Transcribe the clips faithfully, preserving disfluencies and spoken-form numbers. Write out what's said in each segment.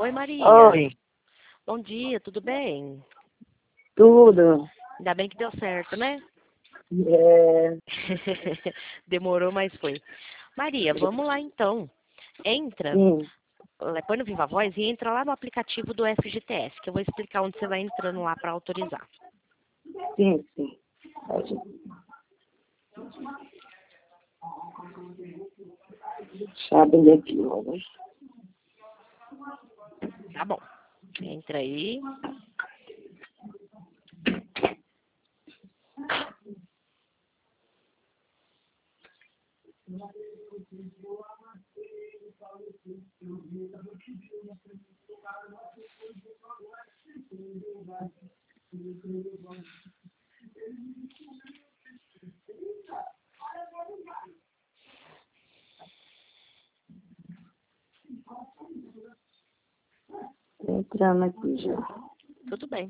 Oi, Maria. Oi, Bom dia, tudo bem? tudo. Ainda bem que deu certo, né? É, Demorou, mas foi. Maria, vamos lá então. Entra, sim, eh, põe no Viva Voz e entra lá no aplicativo do F G T S, que eu vou explicar onde você vai entrando lá para autorizar. sim, sim. Pode. Deixa eu abrir aqui logo. Tá bom. Entra aí. Entrando aqui já. Tudo bem.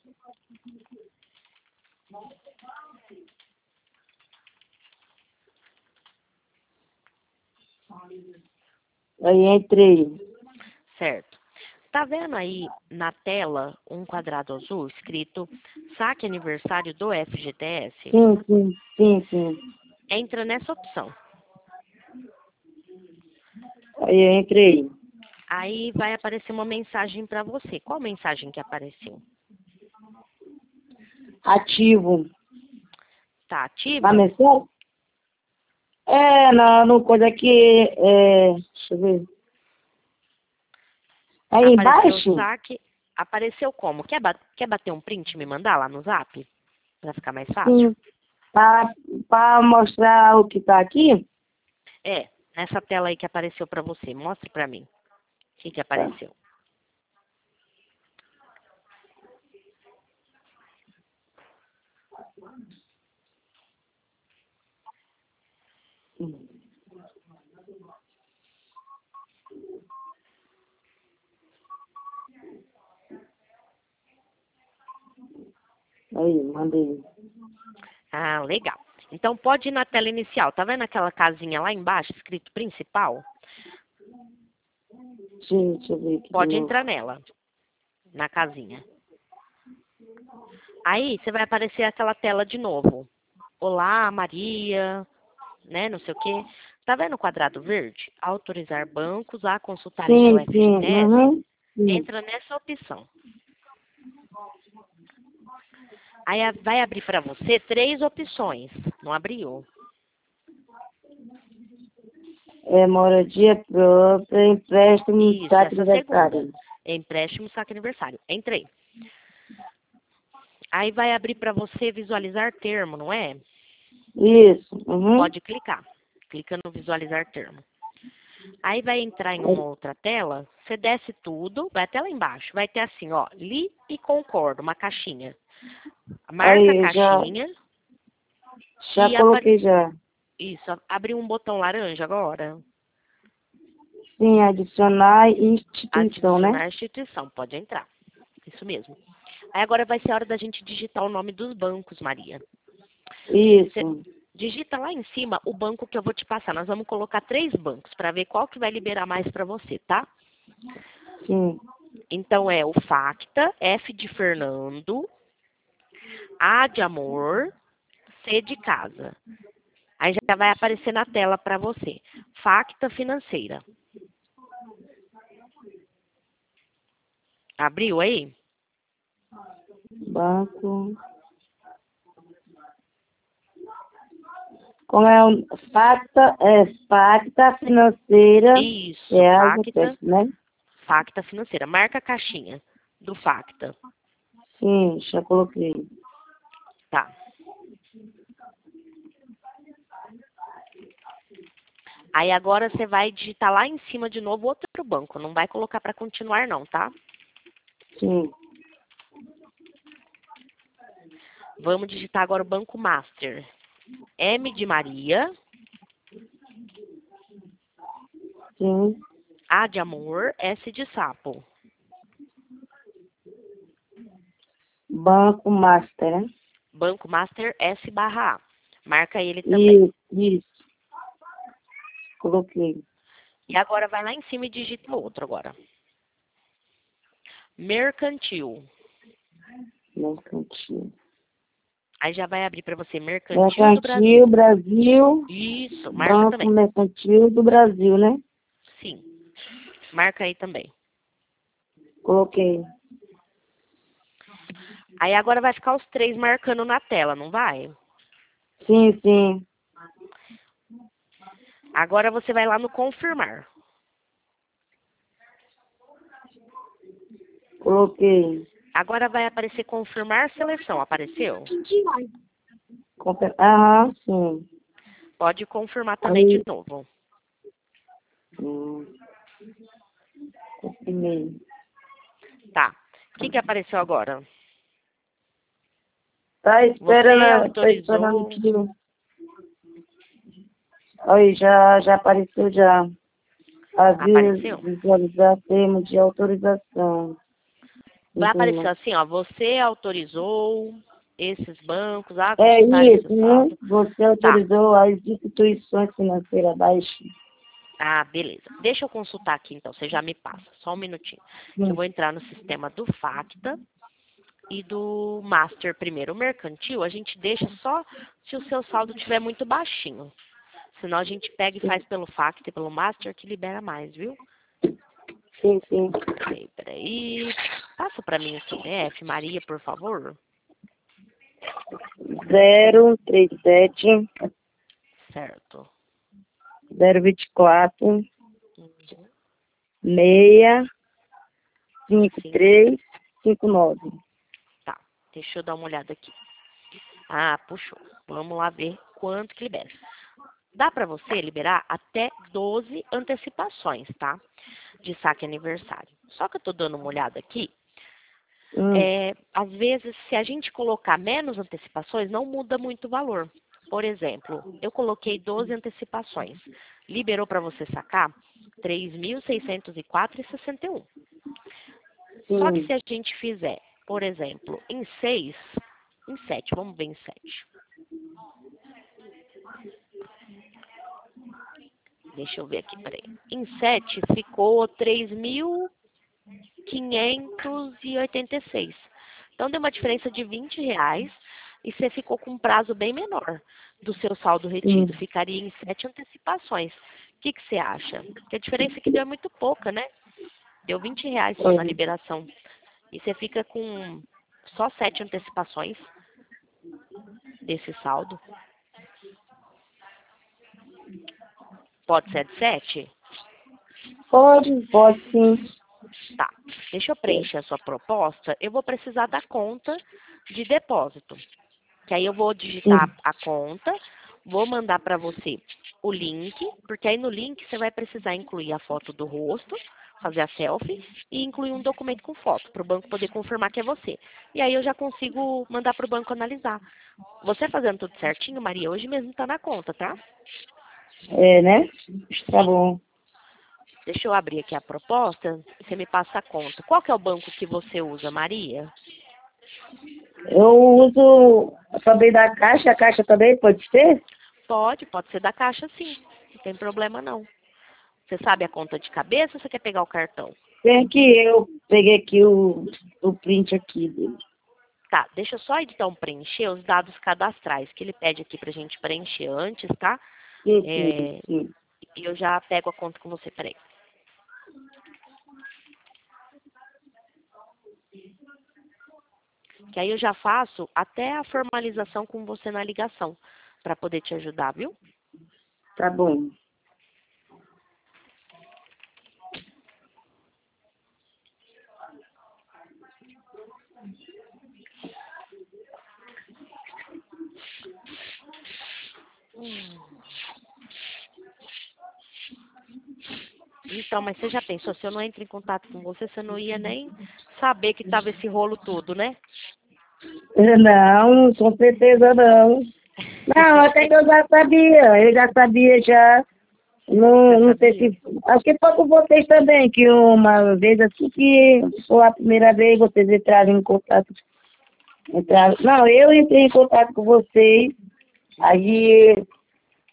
Aí entrei. Certo. Tá vendo aí na tela um quadrado azul escrito Saque Aniversário do F G T S? Sim, sim, sim, sim. Entra nessa opção. Aí entrei. Aí vai aparecer uma mensagem para você. Qual mensagem que apareceu? Ativo. Tá Tá ativa? mensagem? É, não, no coisa aqui, é, deixa eu ver. Aí Apareceu o embaixo, saque. Apareceu como? Quer, ba- quer bater um print e me mandar lá no zap? Pra ficar mais fácil? sim, para para mostrar o que tá aqui. É, nessa tela aí que apareceu para você. Mostre para mim. O que, que Tá. apareceu? Aí, mandei. Ah, legal. Então pode ir na tela inicial. Tá vendo aquela casinha lá embaixo escrito principal? Sim, deixa eu ver aqui de Pode novo. entrar nela, na casinha. Aí você vai aparecer aquela tela de novo. Olá, Maria, né? Não sei o quê. Tá vendo o quadrado verde? Autorizar bancos a consultarem seu Sim, sim, F G T S? uhum, sim. Entra nessa opção. Aí a- vai abrir para você três opções. Não abriu? É, moradia própria, empréstimo, Isso, saque essa segunda. aniversário. Empréstimo, saque aniversário. Entrei. Aí vai abrir para você visualizar termo, não é? Isso, uhum. Pode clicar. Clica no visualizar termo. Aí vai entrar em uma outra tela, você desce tudo, vai até lá embaixo, vai ter assim, ó, li e concordo, uma caixinha. Marca a Aí, já, caixinha já e apare... coloquei já. Isso, abriu um botão laranja agora. Sim, adicionar instituição, né? Adicionar a instituição, pode entrar. Isso mesmo. Aí agora vai ser a hora da gente digitar o nome dos bancos, Maria. Você Isso, digita lá em cima o banco que eu vou te passar. Nós vamos colocar três bancos para ver qual que vai liberar mais para você, tá? sim. Então é o Facta, F de Fernando, A de amor, C de casa. Aí já vai aparecer na tela para você. Facta financeira. Abriu aí? Banco. Como é o Facta, é Facta Financeira, Isso, é a Facta, né? Facta financeira. Marca a caixinha do Facta. Sim, já coloquei. Tá. Aí agora você vai digitar lá em cima de novo outro banco. Não vai colocar para continuar não, tá? Sim, Vamos digitar agora o Banco Master. M de Maria, sim. A de amor, S de sapo. Banco Master, né? Banco Master S barra A. Marca ele também. Isso, isso. Coloquei. E agora vai lá em cima e digita o outro agora. Mercantil. Mercantil. Aí já vai abrir para você Mercantil do Mercantil, Brasil. Brasil. Isso, marca Banco também. Mercantil do Brasil, né? Sim. Marca aí também. Coloquei. Aí agora vai ficar os três marcando na tela, não vai? Sim, sim. Agora você vai lá no confirmar. Coloquei. Agora vai aparecer confirmar seleção. Apareceu? Confer- Aham, sim. Pode confirmar também Aí. de novo. Hum, confirmei. Tá. O que, que apareceu agora? Tá esperando, Você tá esperando autorizou. aqui. Aí, já, já apareceu já. A Apareceu? visualizar termo de autorização. Vai aparecer Informa- assim, ó. Você autorizou esses bancos a É consultar esse isso, né? saldo. Você Tá. autorizou as instituições financeiras abaixo. Ah, beleza. Deixa eu consultar aqui então, você já me passa. Só um minutinho. Que eu Hum, vou entrar no sistema do Facta e do Master primeiro. O mercantil a gente deixa só se o seu saldo estiver muito baixinho. Senão a gente pega e faz pelo Facta e pelo Master que libera mais, viu? Sim, sim. Peraí, peraí. Passa pra mim o C P F, Maria, por favor. Zero três sete Certo. zero vinte e quatro Uhum. seis cinco Sim. três cinco nove. Tá. Deixa eu dar uma olhada aqui. Ah, puxou. Vamos lá ver quanto que libera. Dá para você liberar até doze antecipações, tá? De saque aniversário. Só que eu tô dando uma olhada aqui. Hum, É, às vezes, se a gente colocar menos antecipações, não muda muito o valor. Por exemplo, eu coloquei doze antecipações. Liberou para você sacar três mil seiscentos e quatro reais e sessenta e um. Só que sim. se a gente fizer, por exemplo, em seis, em sete, vamos ver em sete. Deixa eu ver aqui, peraí. Em sete ficou três mil quinhentos e oitenta e seis. Então deu uma diferença de vinte reais e você ficou com um prazo bem menor do seu saldo Sim. retido. Ficaria em sete antecipações. O que, que você acha? Porque a diferença aqui deu é muito pouca, né? Deu vinte reais só na É. liberação. E você fica com só sete antecipações desse saldo. Pode ser de sete? Pode, pode sim. Tá. Deixa eu preencher a sua proposta. Eu vou precisar da conta de depósito. Que aí eu vou Sim. digitar a conta, vou mandar para você o link, porque aí no link você vai precisar incluir a foto do rosto, fazer a selfie e incluir um documento com foto, para o banco poder confirmar que é você. E aí eu já consigo mandar para o banco analisar. Você fazendo tudo certinho, Maria, hoje mesmo está na conta, tá? É, né? Tá Sim. bom. Deixa eu abrir aqui a proposta e você me passa a conta. Qual que é o banco que você usa, Maria? Eu uso também da Caixa, a Caixa também pode ser? Pode, pode ser da Caixa, sim. Não tem problema, não. Você sabe a conta de cabeça ou você quer pegar o cartão? Tem que eu peguei aqui o, o print aqui dele. Tá, deixa eu só então preencher os dados cadastrais que ele pede aqui pra gente preencher antes, tá? Sim, sim, É, sim. e eu já pego a conta com você, peraí. Que aí eu já faço até a formalização com você na ligação, pra poder te ajudar, viu? Tá bom. Hum. Então, mas você já pensou, se eu não entro em contato com você, você não ia nem saber que tava esse rolo todo, né? Não, com certeza não. Não, até que eu já sabia. Eu já sabia já. Você Não, não sei sabia? se. Acho que foi com vocês também, que uma vez assim que foi a primeira vez vocês entraram em contato. Entraram, não, eu entrei em contato com vocês. Uhum. Aí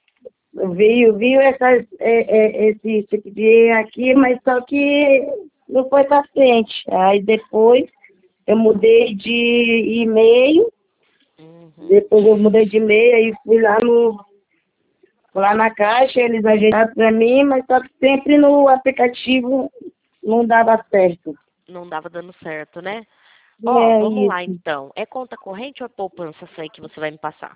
veio, veio essas, é, é, esse tipo de aqui, mas só que não foi pra frente. Aí depois eu mudei de e-mail, Uhum. depois eu mudei de e-mail, aí fui lá no fui lá na caixa, eles ajeitaram pra mim, mas só que sempre no aplicativo não dava certo. Não dava dando certo, né? Ó, É vamos lá isso. então. É conta corrente ou é poupança essa aí que você vai me passar?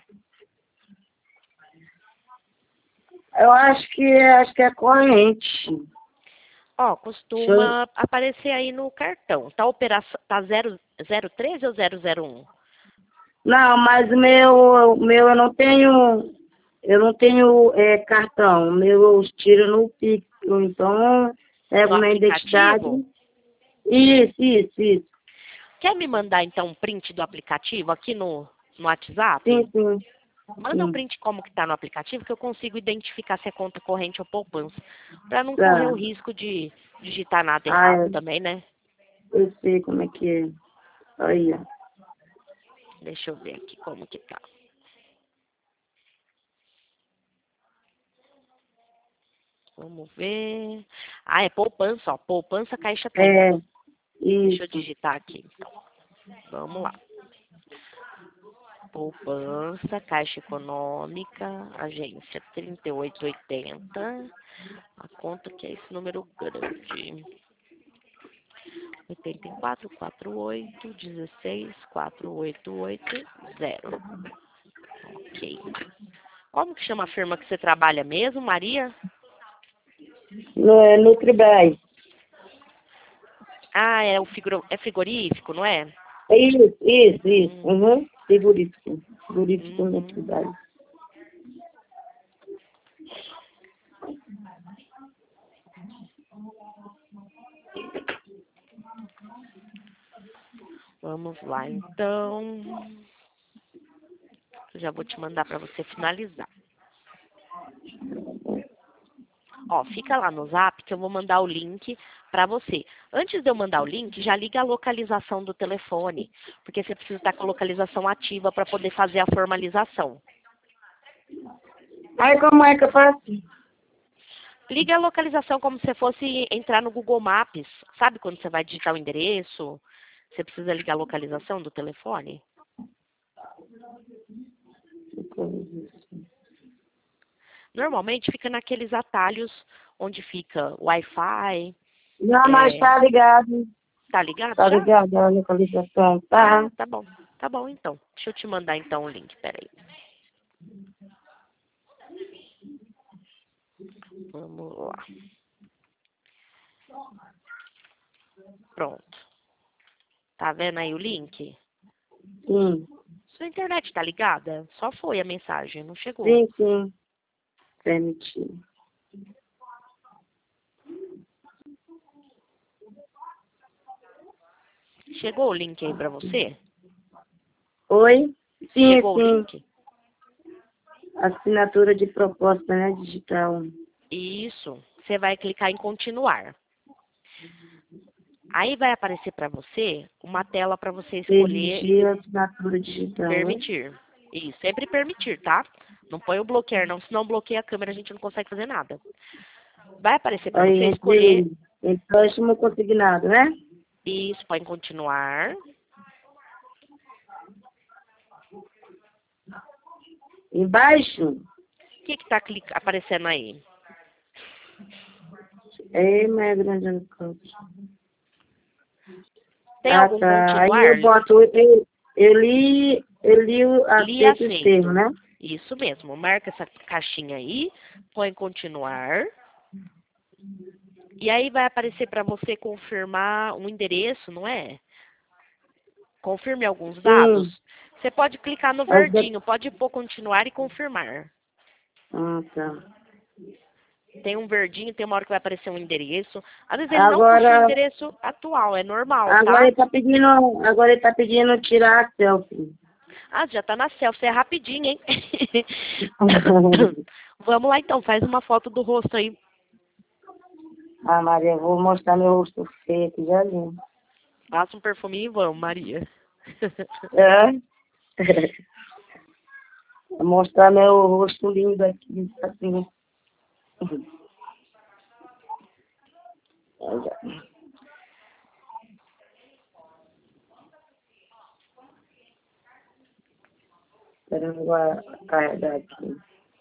Eu acho que acho que é corrente. Ó, Deixa eu- costuma aparecer aí no cartão. Tá operação, tá zero, zero treze ou zero zero um? Não, mas o meu, o meu eu não tenho, eu não tenho é, cartão. O meu eu tiro no Pix, então No pego minha identidade. aplicativo? Isso, isso, isso. Quer me mandar então um print do aplicativo aqui no, no Sim, WhatsApp? sim, Manda um sim. print como que tá no aplicativo que eu consigo identificar se é conta corrente ou poupança. Pra não correr Tá. o risco de digitar nada Ah, errado eu, também, né? eu sei como é que é. Aí, ó. Deixa eu ver aqui como que tá. Vamos ver. Ah, é poupança, ó. Poupança Caixa Tem. É, Deixa eu isso. digitar aqui, então. Vamos lá. Poupança, Caixa Econômica, agência trinta e oito oitenta. A conta que é esse número grande. oitenta e quatro, quarenta e oito, dezesseis, quatrocentos e oitenta e oito, zero. Ok. Como que chama a firma que você trabalha mesmo, Maria? No, é Nutribras. Ah, é o figuro, é frigorífico, não é? É isso, isso, isso. Hum, Uhum. Frigorífico. Frigorífico uhum. Nutribras. Vamos lá, então. Eu já vou te mandar para você finalizar. Ó, fica lá no Zap que eu vou mandar o link para você. Antes de eu mandar o link, já liga a localização do telefone, porque você precisa estar com a localização ativa para poder fazer a formalização. Aí como é que eu faço? Liga a localização como se fosse entrar no Google Maps. Sabe quando você vai digitar o endereço? Você precisa ligar a localização do telefone? Normalmente fica naqueles atalhos onde fica Wi-Fi. Não, mas É... tá ligado. Tá ligado Tá já? ligado a localização, tá? Ah, tá bom. Tá bom então. Deixa eu te mandar então o link, peraí. Vamos lá. Pronto. Tá vendo aí o link? Sim, Sua internet tá ligada? Só foi a mensagem, não chegou. sim, sim. Permitir. Chegou o link aí pra você? Oi? Sim, Chegou o sim. link? Assinatura de proposta, né, digital. Isso. Você vai clicar em continuar. Aí vai aparecer para você uma tela para você escolher Permitir assinatura digital, né? permitir. Isso, sempre permitir, tá? Não põe o bloquear não, senão bloqueia a câmera, a gente não consegue fazer nada. Vai aparecer para Aí você escolher entre empréstimo consignado, né? isso, põe continuar. Embaixo, O que que tá clic- aparecendo aí? é mais grande no canto. Tem Ah, algum tá. Aí continuar? eu boto, eu, eu li, eu li o Li aceito os termos, aceito. né? Isso mesmo. Marca essa caixinha aí, põe continuar. E aí vai aparecer para você confirmar um endereço, não é? Confirme alguns dados. Sim. Você pode clicar no Aí de- verdinho, pode pôr continuar e confirmar. Ah, tá. Tem um verdinho, tem uma hora que vai aparecer um endereço. Às vezes ele não puxa o Agora, endereço atual, é normal, agora tá? ele tá pedindo, agora ele tá pedindo tirar a selfie. Ah, já tá na selfie, é rapidinho, hein? Vamos lá então, faz uma foto do rosto aí. Ah, Maria, eu vou mostrar meu rosto feio aqui, já vi. Passa um perfuminho e vamos, Maria. É? Vou mostrar meu rosto lindo aqui, assim. esperando a carregar aqui.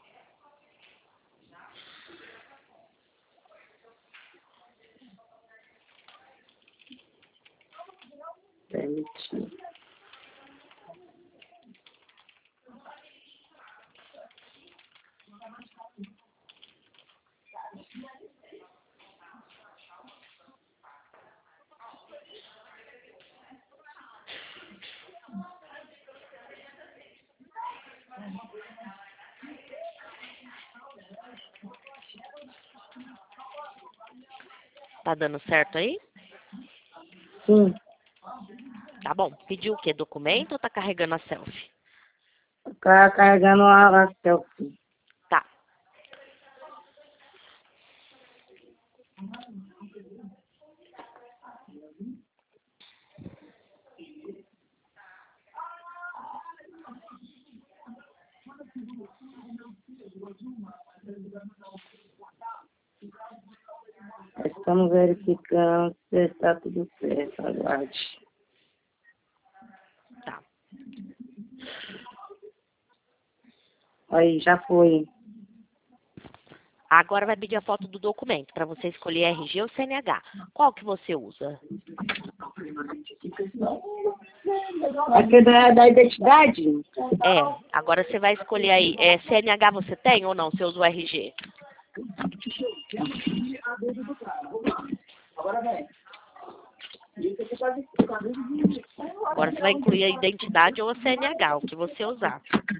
Permitir. Tá dando certo aí? Sim, Tá bom. Pediu o quê? Documento ou tá carregando a selfie? tá carregando a a selfie. Tá. Estamos verificando se está tudo certo. Aguarde. Tá. Aí, já foi. Agora vai pedir a foto do documento para você escolher R G ou C N H. Qual que você usa? Aqui da, da identidade? É, agora você vai escolher aí. É, C N H você tem ou não? Você usa o R G? Agora você vai incluir a identidade ou a C N H, o que você usar.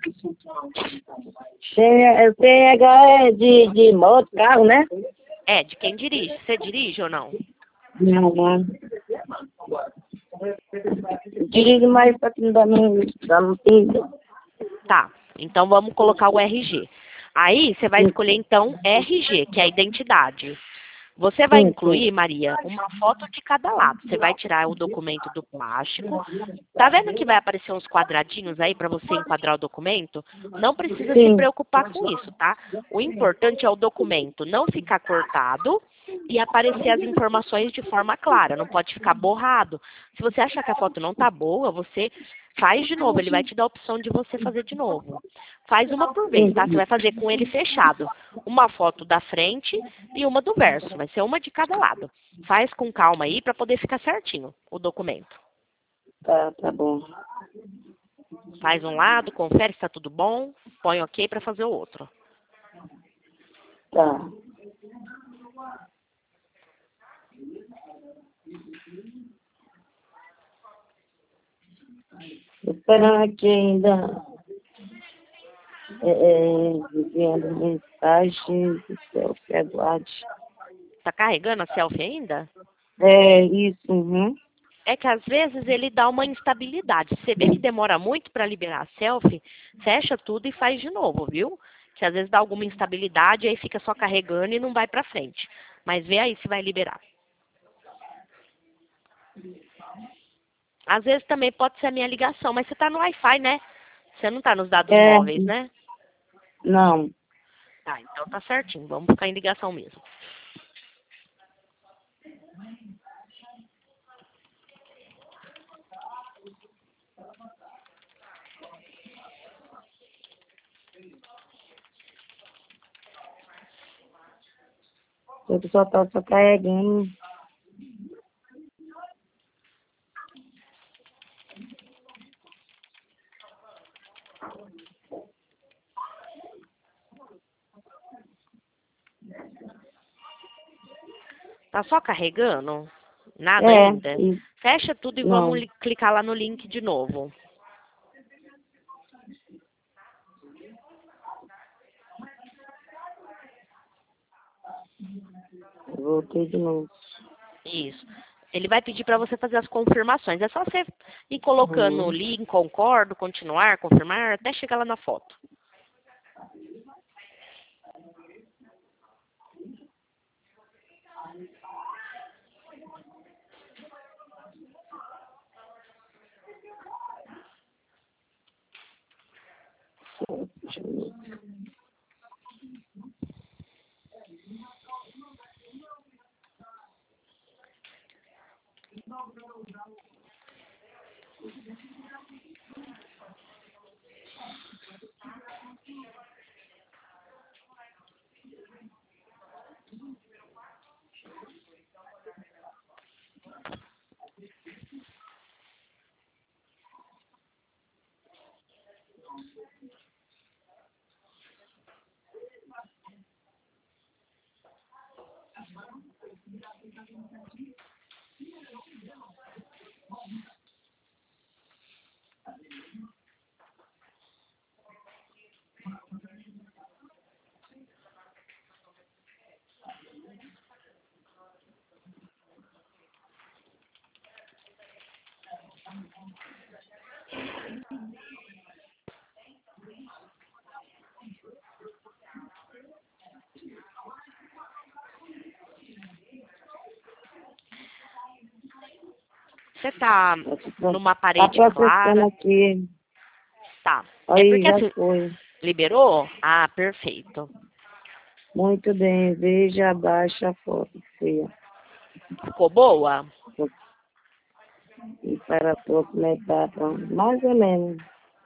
C N H é de, de moto, carro, né? É, de quem dirige. Você dirige ou não? Não, não. Dirijo mais para que não dá não dá não tem. Tá, então vamos colocar o R G. Aí você vai escolher então R G, que é a identidade. Você vai Sim, incluir, sim. Maria, uma foto de cada lado. Você vai tirar o documento do plástico. Tá vendo que vai aparecer uns quadradinhos aí para você enquadrar o documento? Não precisa se Sim. preocupar com isso, tá? O importante é o documento não ficar cortado e aparecer as informações de forma clara, não pode ficar borrado. Se você achar que a foto não tá boa, você faz de novo, ele vai te dar a opção de você fazer de novo. Faz uma por vez, tá? Você vai fazer com ele fechado. Uma foto da frente e uma do verso. Vai ser uma de cada lado. Faz com calma aí para poder ficar certinho o documento. Tá, tá bom. Faz um lado, confere se tá tudo bom, põe ok para fazer o outro. Tá. Tô esperando aqui ainda. É, é, enviando mensagem do céu, que aguarde. Tá carregando a selfie ainda? É, isso, uhum. É que às vezes ele dá uma instabilidade. Se você vê que demora muito para liberar a selfie, fecha tudo e faz de novo, viu? Que às vezes dá alguma instabilidade, aí fica só carregando e não vai para frente. Mas vê aí se vai liberar. Às vezes também pode ser a minha ligação, mas você tá no Wi-Fi, né? Você não tá nos dados É, móveis, né? não. Tá, então tá certinho. Vamos ficar em ligação mesmo. Eu só tô só carregando. Tá só carregando? Nada É, ainda? isso, Fecha tudo e vamos não. li- clicar lá no link de novo. Voltei de novo. Isso. Ele vai pedir para você fazer as confirmações. É só você ir colocando o Uhum. link, concordo, continuar, confirmar, até chegar lá na foto. Deixa eu ver. Você tá numa Tá parede processando clara? aqui. Tá. É Aí, porque já assim, foi. liberou? Ah, perfeito. Muito bem, veja abaixo a foto feia. Ficou boa? E para a próxima etapa, mais ou menos.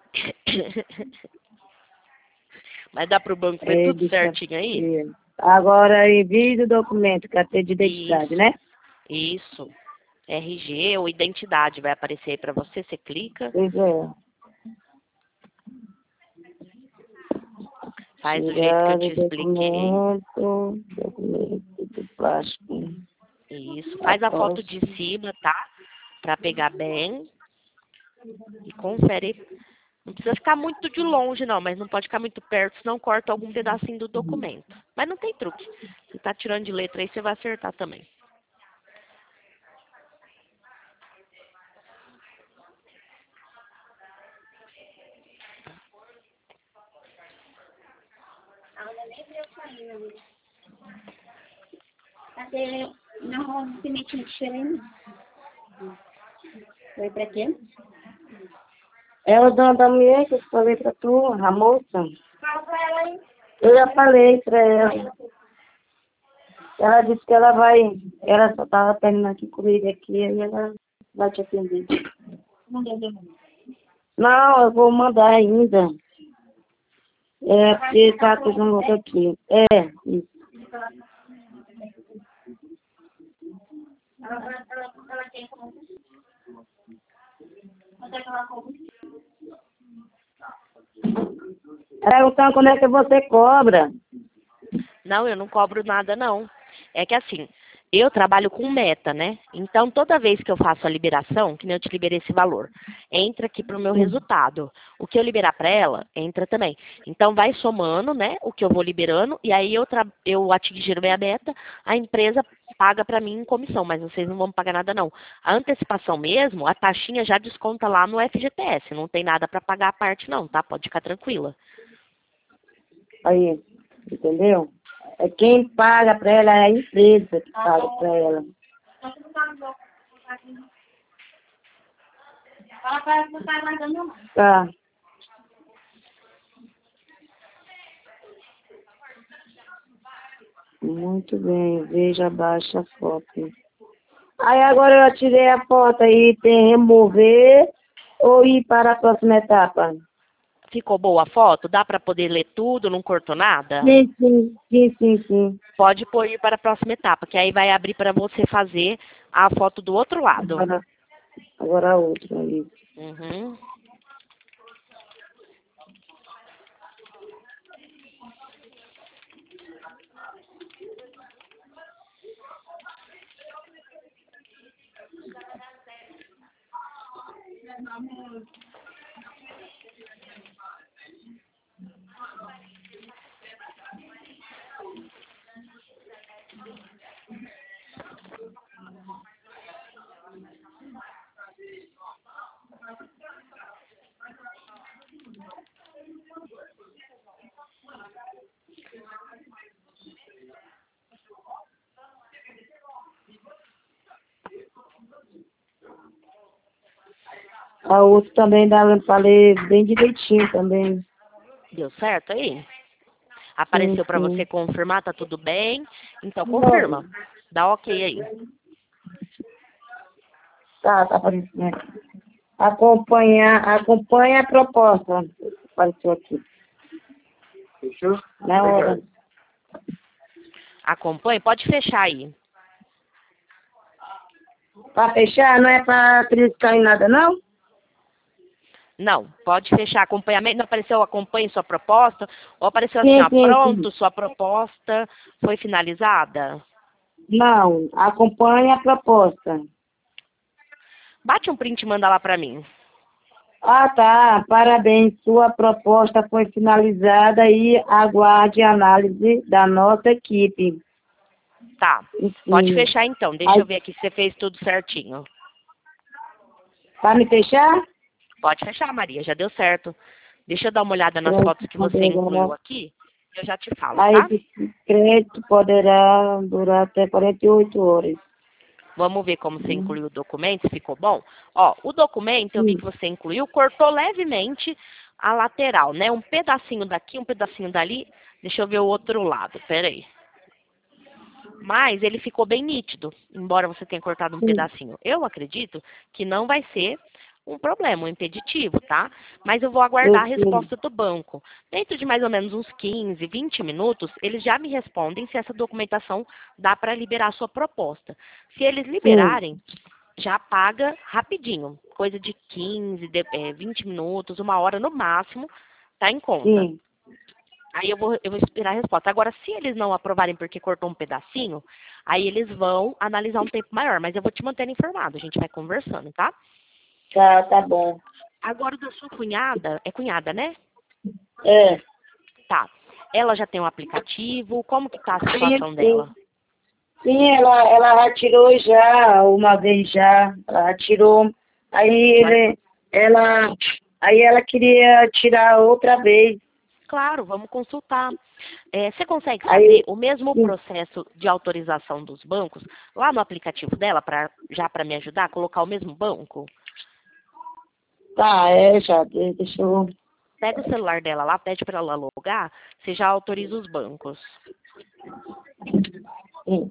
Mas dá pro banco ver É, tudo deixa certinho aí? ver. Agora, envie do documento, carteira de identidade, Isso, né? isso. R G ou identidade vai aparecer aí pra você, você clica, Pois é. faz do jeito que eu Tirar te o expliquei. documento, documento de plástico. Isso. Faz a foto Após, de cima, tá? Pra pegar bem. E confere. Não precisa ficar muito de longe, não, mas não pode ficar muito perto, senão corta algum pedacinho do documento. Mas não tem truque. Você tá tirando de letra aí, você vai acertar também. Até não se mete diferente. Foi pra quê? é o dono da mulher que eu falei pra tu, a moça. Fala pra ela aí. Eu já falei pra ela. Ela disse que ela vai, ela só tava terminando aqui comigo aqui, aí ela vai te atender. Não deu demônio. Não, eu vou mandar ainda. É, porque tá pegando outro aqui. É, isso. Ela, ela, ela, ela tem como. Quanto é que ela cobra? É, então, como é que você cobra? Não, eu não cobro nada, não. É que assim, eu trabalho com meta, né? Então, toda vez que eu faço a liberação, que nem eu te liberei esse valor, entra aqui pro meu resultado. O que eu liberar para ela, entra também. Então, vai somando, né, o que eu vou liberando, e aí eu, tra eu atingir minha meta, a empresa paga para mim em comissão, mas vocês não vão pagar nada, não. A antecipação mesmo, a taxinha já desconta lá no F G T S, não tem nada para pagar a parte, não, tá? Pode ficar tranquila. Aí, entendeu? É quem paga pra ela, é a empresa que paga pra ela. Fala pra ela que não tá guardando não. Tá. Muito bem, veja abaixo a foto. Aí agora eu tirei a foto aí, tem remover ou ir para a próxima etapa? Ficou boa a foto? Dá para poder ler tudo? Não cortou nada? Sim, sim, sim, sim, sim. Pode pôr ir para a próxima etapa, que aí vai abrir para você fazer a foto do outro lado. Agora, agora a outra ali. Uhum. A outra também dá pra ler bem direitinho também. Deu certo aí? Sim, Apareceu para você sim. confirmar, tá tudo bem? Então Não. confirma. Dá ok aí. Tá, tá aparecendo. Acompanhar, acompanha a proposta. Apareceu aqui. Fechou? Na hora. Acompanhe, pode fechar aí. Pra fechar, não é pra acreditar em nada, não? Não, pode fechar acompanhamento. Não apareceu acompanhe sua proposta? Ou apareceu assim, Sim, ó, sim, sim. pronto, sua proposta foi finalizada? Não, acompanhe a proposta. Bate um print e manda lá para mim. Ah, tá. Parabéns. Sua proposta foi finalizada e aguarde a análise da nossa equipe. Tá, Enfim. pode fechar então. Deixa Aí- eu ver aqui se você fez tudo certinho. Vai me fechar? Pode fechar, Maria, já deu certo. Deixa eu dar uma olhada nas Pronto, fotos que você agora. incluiu aqui. Eu já te falo, Aí, tá? o crédito poderá durar até quarenta e oito horas. Vamos ver como você Hum. incluiu o documento, se ficou bom. Ó, o documento eu vi que você incluiu, cortou levemente a lateral, né? Um pedacinho daqui, um pedacinho dali. Deixa eu ver o outro lado, peraí. Mas ele ficou bem nítido, embora você tenha cortado um Sim. pedacinho. Eu acredito que não vai ser um problema, um impeditivo, tá? Mas eu vou aguardar a Eu sei. resposta do banco. Dentro de mais ou menos uns quinze, vinte minutos, eles já me respondem se essa documentação dá para liberar a sua proposta. Se eles liberarem, já paga rapidinho, coisa de quinze, de- eh, vinte minutos, uma hora no máximo, tá em conta. Sim. Aí eu vou, eu vou esperar a resposta. Agora, se eles não aprovarem porque cortou um pedacinho, aí eles vão analisar um tempo maior. Mas eu vou te manter informado, a gente vai conversando, tá? Tá, tá bom. Agora, o da sua cunhada, é cunhada, né? É. Tá. Ela já tem um aplicativo, como que tá a Sim, situação sim. dela? Sim, ela, ela já tirou já, uma vez já, ela tirou. Aí ele, ela, aí ela queria tirar outra vez. Claro, vamos consultar. É, você consegue Aí- fazer o mesmo sim. processo de autorização dos bancos lá no aplicativo dela, pra, já para me ajudar, colocar o mesmo banco? Tá, é, já, de- deixa eu... Pega o celular dela lá, pede para ela logar, você já autoriza os bancos. Sim.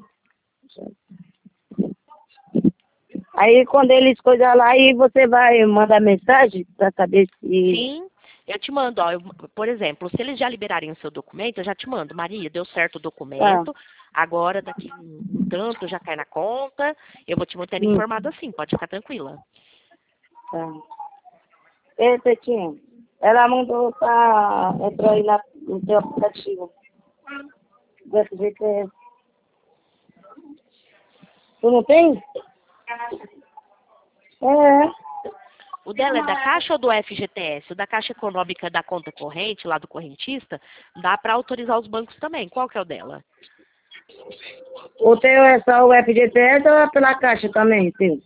Aí quando eles coisar lá, aí você vai mandar mensagem para saber se... Sim, eu te mando, ó, eu- por exemplo, se eles já liberarem o seu documento, eu já te mando, Maria, deu certo o documento, agora daqui um tanto já cai na conta, eu vou te mantendo Sim. informado assim, pode ficar tranquila. Tá. Ei, Petinho, ela mandou pra entrar aí na, no teu aplicativo. Desse jeito é... Tu não tem? É. O dela é da Caixa ou do F G T S? O da Caixa Econômica da conta corrente, lá do correntista, dá para autorizar os bancos também. Qual que é o dela? O teu é só o F G T S ou é pela Caixa também, teu?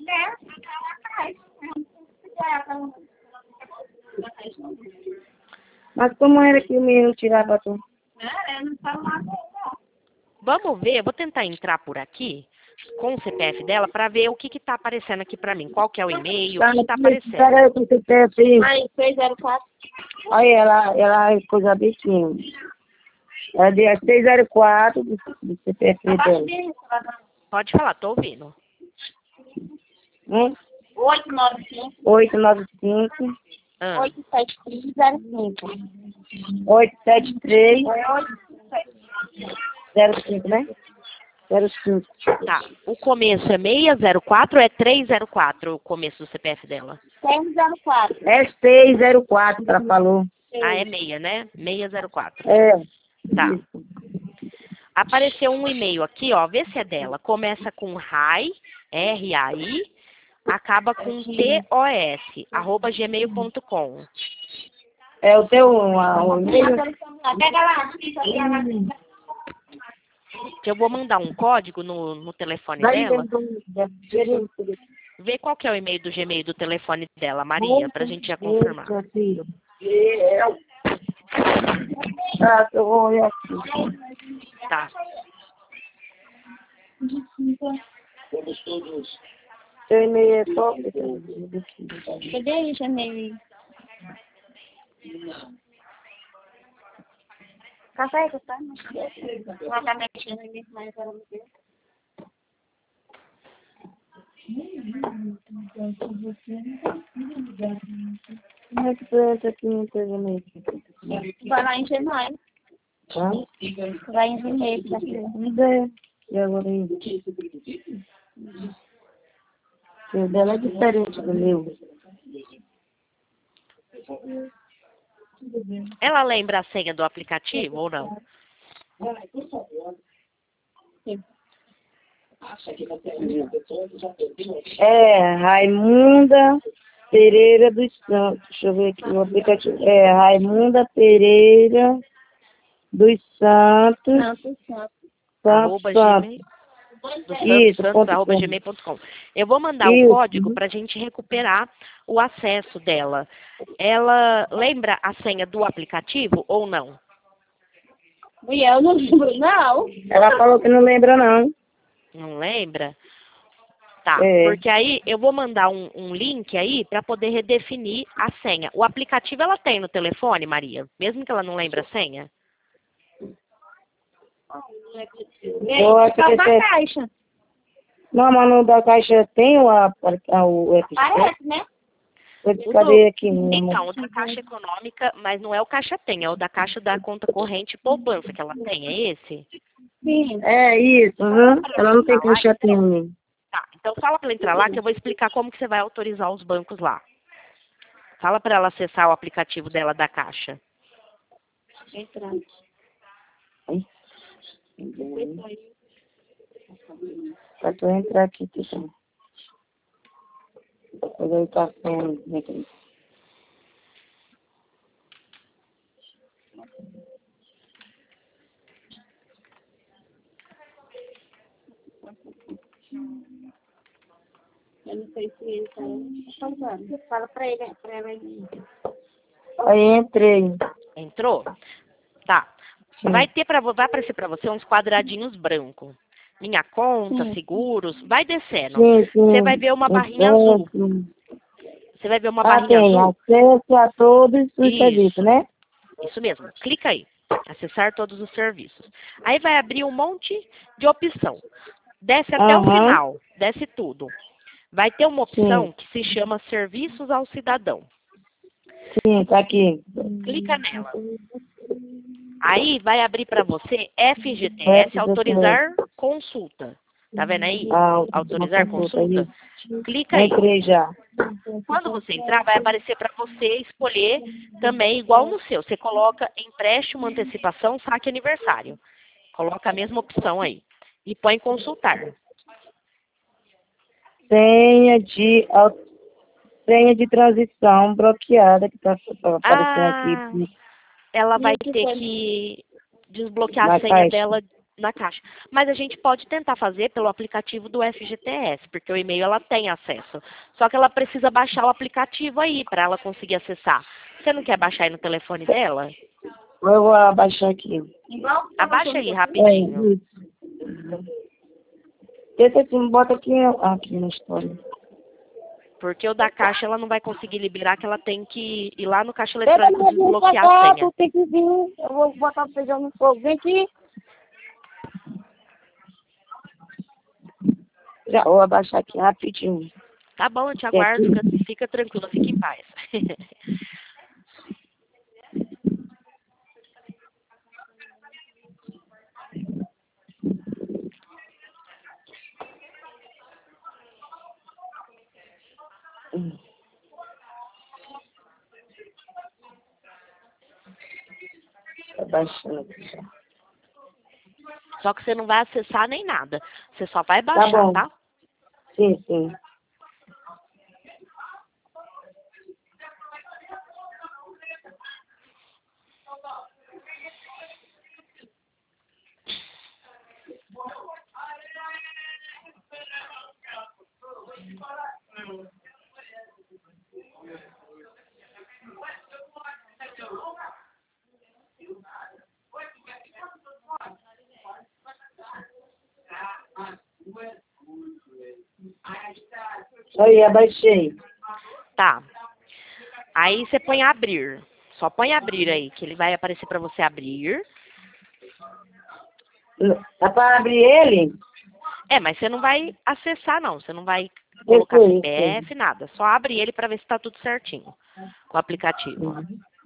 Mas como era que o menino tirava tu? Vamos ver, eu vou tentar entrar por aqui com o C P F dela para ver o que que tá aparecendo aqui para mim. Qual que é o e-mail, o que que tá aparecendo. Espera aí, que você tem assim. Aí, seis zero quatro. Aí ela, ela é coisa biquinho. É de seiscentos e quatro do, do C P F dela. Pode falar, tô ouvindo. Hum? oito nove cinco, oito nove cinco, Ah, oito sete três zero cinco. oito sete três, oito zero cinco, né? zero cinco. tá. O começo é seis zero quatro ou é três zero quatro o começo do C P F dela? seis zero quatro. É seiscentos e quatro que ela falou. Ah, é meia, né? seis zero quatro. É. Tá. Apareceu um e-mail aqui, ó. Vê se é dela. Começa com RAI, R A I, acaba com T O S, arroba gmail ponto com. É o teu a- o e-mail? Pega lá, pega lá. Que eu vou mandar um código no, no telefone Vai dela. dentro do- do- Vê qual que é o e-mail do Gmail do telefone dela, Maria, pra gente já confirmar. Eita, filho. É. Tá, eu vou olhar aqui. Tá. Seu e-mail é qual? Cadê aí, Janeiro? Café, café. Ela tá mexendo ali, mas ela não quer. Como é que tu entra aqui no teu e-mail? Vai lá em Gmail. Hã? Vai em Gmail, tá aqui. Não ideia. E agora aí? O dela é diferente do meu. Ela lembra a senha do aplicativo ou não? É, Raimunda Pereira dos Santos. Deixa eu ver aqui o aplicativo. É, Raimunda Pereira dos Santos. Santos, Santos. Arroba Santos. gmail, do Santos Isso, Santos, ponto arroba com. gmail ponto com. Eu vou mandar o Isso. código para a gente recuperar o acesso dela. Ela lembra a senha do aplicativo ou não? E eu não lembro, não. Ela falou que não lembra, não. Não lembra? Tá, É. porque aí eu vou mandar um, um link aí para poder redefinir a senha. O aplicativo ela tem no telefone, Maria? Mesmo que ela não lembre a senha? Eu acho que Só da esse é- caixa. Não, mas no da caixa tem o, a, a, o app. Parece, né? O Cadê do- aqui? meu amor? Então, o da Caixa Econômica, mas não é o Caixa Tem, é o da Caixa da conta corrente e poupança que ela tem, é esse? Sim. É isso, uhum. Ela não tem caixa tem. Tá, então fala para ela entrar lá que eu vou explicar como que você vai autorizar os bancos lá. Fala para ela acessar o aplicativo dela da Caixa. Entrar. Pra tu entrar aqui, pessoal. Fazer o café aqui. Eu não sei se ele tá falando. Fala pra ele, pra ela ir. Aí entrei. Entrou? Tá. Sim. Vai ter para vai aparecer para você uns quadradinhos brancos. Minha conta, seguros, vai descendo. Sim, sim. Você vai ver uma barrinha Então, azul. sim. Você vai ver uma Ah, barrinha tem. azul. Acesso a todos os Isso. serviços, né? Isso mesmo. Clica aí. Acessar todos os serviços. Aí vai abrir um monte de opção. Desce até o Aham. final. Desce tudo. Vai ter uma opção Sim. que se chama Serviços ao Cidadão. Sim, tá aqui. Clica nela. Aí vai abrir para você F G T S, F G T S. autorizar consulta. Tá vendo aí? Ah, Autorizar consulta, consulta. isso. Clica aí. Entrei já. Quando você entrar, vai aparecer para você escolher também, igual no seu. Você coloca empréstimo, antecipação, saque aniversário. Coloca a mesma opção aí. E põe consultar. Senha de, au- senha de transição bloqueada, que tá, tá aparecendo Ah, aqui ela vai ter que desbloquear na a senha caixa. dela na caixa. Mas a gente pode tentar fazer pelo aplicativo do F G T S, porque o e-mail ela tem acesso. Só que ela precisa baixar o aplicativo aí para ela conseguir acessar. Você não quer baixar aí no telefone dela? Eu vou abaixar aqui. Igual Abaixa aí É, rapidinho. isso. Esse aqui, bota aqui, aqui na história. Porque o da caixa ela não vai conseguir liberar, que ela tem que ir lá no caixa Pega eletrônico meu filho pra desbloquear a cá, senha. tu tem que vir. Eu vou botar o feijão no fogo. Vem aqui. Já vou abaixar aqui rapidinho. Tá bom, eu te Aqui. aguardo, fica, fica tranquila, fica em paz. Abaixando aqui já. Só que você não vai acessar nem nada. Você só vai Tá baixar, bom. tá? Sim, sim. Aí, abaixei. Tá. Aí você põe abrir. Só põe abrir aí, que ele vai aparecer pra você abrir. Dá pra abrir ele? É, mas você não vai acessar, não. Você não vai colocar Eu sei, C P F, nada. Só abre ele pra ver se tá tudo certinho com o aplicativo.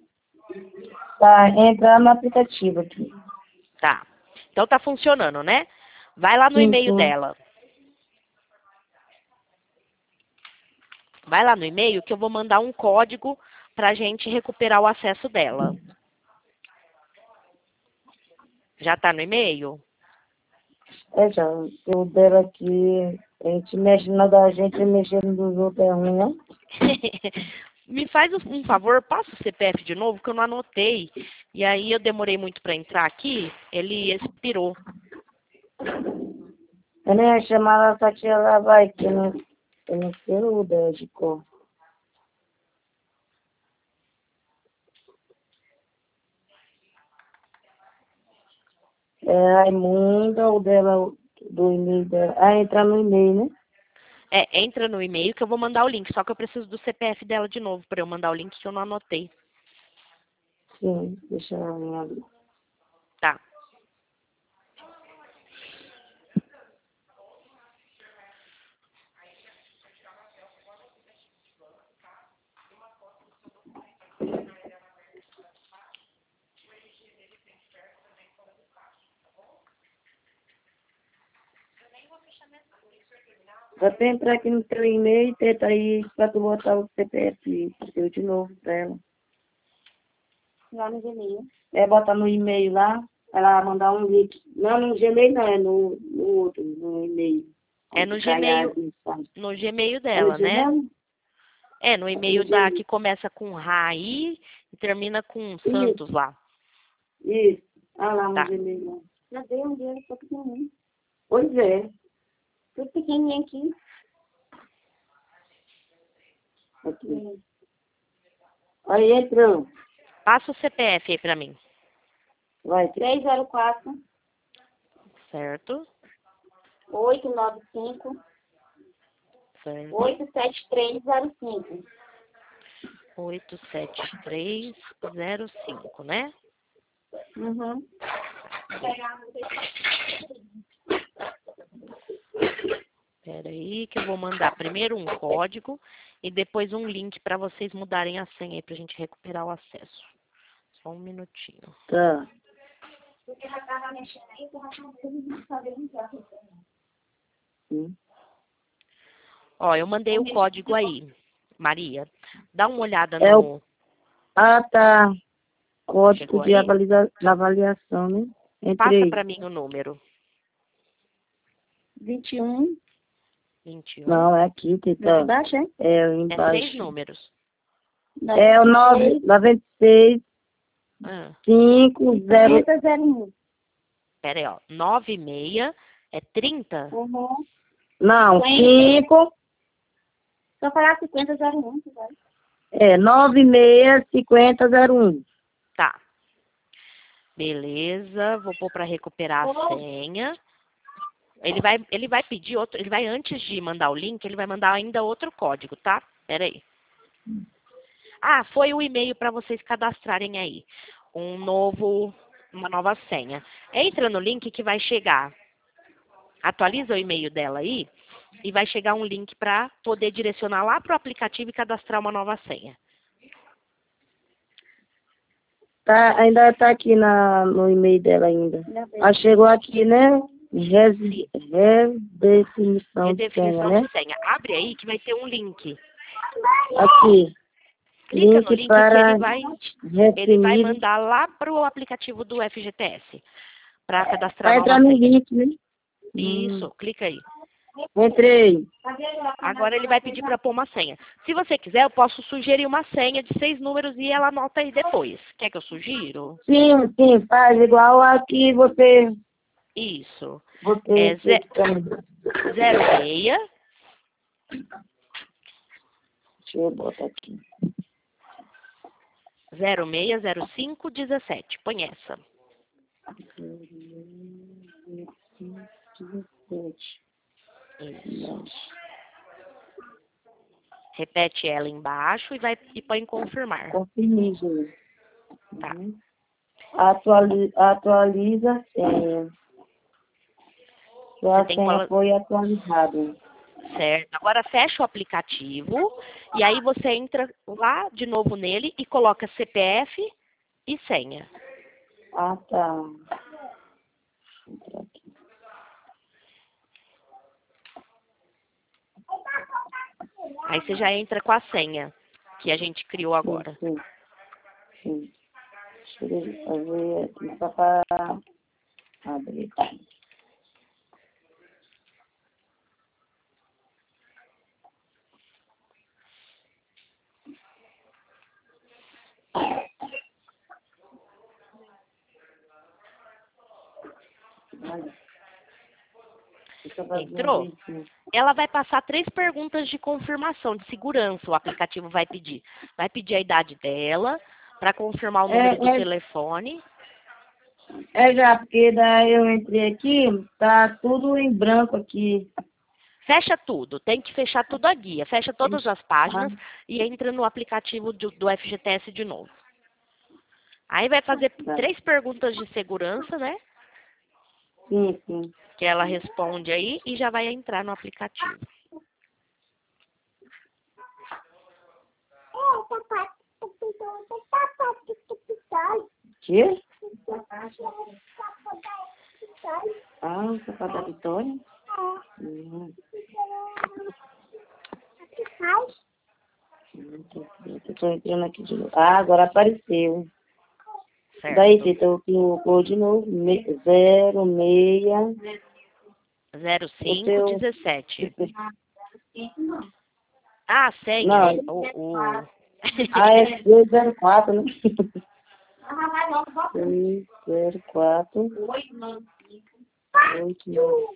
Tá entrando no aplicativo aqui. Tá. Então tá funcionando, né? Vai lá no Sim, e-mail sim. dela. Vai lá no e-mail que eu vou mandar um código pra gente recuperar o acesso dela. Já tá no e-mail? É, já, o dela aqui, a gente mexe na da gente, mexendo dos outros é ruim, né? Me faz um um favor, passa o C P F de novo, que eu não anotei. E aí eu demorei muito para entrar aqui, ele expirou. Eu nem ia chamar essa tia, ela vai, que eu não, eu não sei o dela de cor. É Raimunda, o dela, do e-mail dela. Ah, entra no e-mail, né? É, entra no e-mail que eu vou mandar o link, só que eu preciso do C P F dela de novo para eu mandar o link que eu não anotei. Sim, deixa ela vir ali. Tá. Só tem entrar aqui no teu e-mail e tenta aí pra tu botar o C P F teu de novo pra ela. Lá no Gmail. É, botar no e-mail lá, ela mandar um link. Não, no Gmail não, é no, no outro, no e-mail. É no Onde cai Gmail, as mensagens. no Gmail É no dela, né? Gmail? É, no É e-mail no da Gmail. que começa com Raí e termina com Isso, Santos lá. isso. Ah lá, no Tá. Gmail lá. Já dei um dia, só pequenininho. Pois é. Tudo pequenininho aqui. Aqui. Aí entrou. Passa o C P F aí pra mim. Vai, três zero quatro, Certo? oito nove cinco, Certo. oito sete três zero cinco. oito sete três zero cinco, né? Uhum. Espera aí que eu vou mandar primeiro um código e depois um link para vocês mudarem a senha aí pra gente recuperar o acesso. Só um minutinho. tá. Porque já estava mexendo aí, eu já não sabia entrar. Sim. Ó, eu mandei o código aí, Maria. Dá uma olhada É o... no... Ah, tá. Código Chegou de aí? avaliza... de avaliação, né? Passa Entrei. para mim o número. vinte e um. vinte e um. Não, é aqui, Lá Tita. embaixo, é? É É embaixo. seis números. É o nove noventa e seis Ah, cinco zero. cinquenta zero um. pera aí, ó. nove seis é trinta? Uhum. Não, cinquenta. cinco. Só falar cinquenta zero um, vai. É nove seis cinquenta zero um. Tá. Beleza. Vou pôr para recuperar a senha. Ele vai, ele vai pedir outro, ele vai, antes de mandar o link, ele vai mandar ainda outro código, tá? Pera aí. Ah, foi o e-mail para vocês cadastrarem aí. Um novo, uma nova senha. Entra no link que vai chegar. Atualiza o e-mail dela aí e vai chegar um link para poder direcionar lá para o aplicativo e cadastrar uma nova senha. Tá, ainda tá aqui na, no e-mail dela ainda. Ah, chegou aqui, né? Resi- Redefinição de senha, Redefinição né? de senha. Abre aí que vai ter um link. Aqui. Clica no Link link que para ele vai, ele vai definir. mandar lá para o aplicativo do F G T S para cadastrar Vai nova entrar no senha. link, né? Isso, Hum. clica aí. Entrei. Agora ele vai pedir para pôr uma senha. Se você quiser, eu posso sugerir uma senha de seis números e ela anota aí depois. Quer que eu sugiro? Sim, sim, faz igual a que você. Isso. Você. É ze- você- zero seis. Deixa eu botar aqui. zero seis zero cinco dezessete. Põe essa. Isso. Repete ela embaixo e vai e põe confirmar. Confirmei, gente. Tá. Atualiza, atualiza a senha. Sua Você tem que senha colo- foi atualizada. Certo. Agora fecha o aplicativo e aí você entra lá de novo nele e coloca C P F e senha. Ah, tá. Entra aqui. Aí você já entra com a senha que a gente criou agora. Sim, sim. Deixa eu fazer aqui só para abrir. Entrou? Ela vai passar três perguntas de confirmação, de segurança, o aplicativo vai pedir. Vai pedir a idade dela, para confirmar o número É, do é- telefone. É já, porque daí eu entrei aqui, tá tudo em branco aqui. Fecha tudo, tem que fechar tudo a guia. Fecha todas as páginas e entra no aplicativo do, do F G T S de novo. Aí vai fazer três perguntas de segurança, né? Sim, sim. Que ela responde aí e já vai entrar no aplicativo. Quê? Ah, o sapato da Vitória? Hum. Eu tô entrando aqui de novo. Ah, agora apareceu. Certo. Daí você colocou de novo. Me, zero, meia. zero cinco seu- dezessete. Ah, senha. Não. O, o... Ah, é dois zero quatro, né? dois zero quatro. oito nove cinco.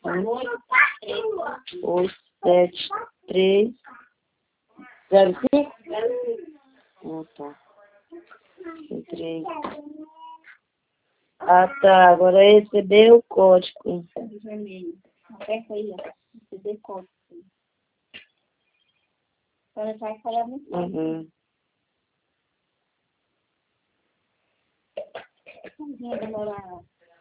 oito sete três. zero cinco? Ah, tá. Entrei. Ah, tá. Agora recebeu o código. Aperta aí, ó. Receber código. Agora vai falar muito. Uhum. Vai demorar.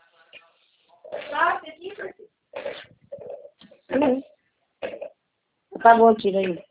Uhum. Tá bom, tira aí.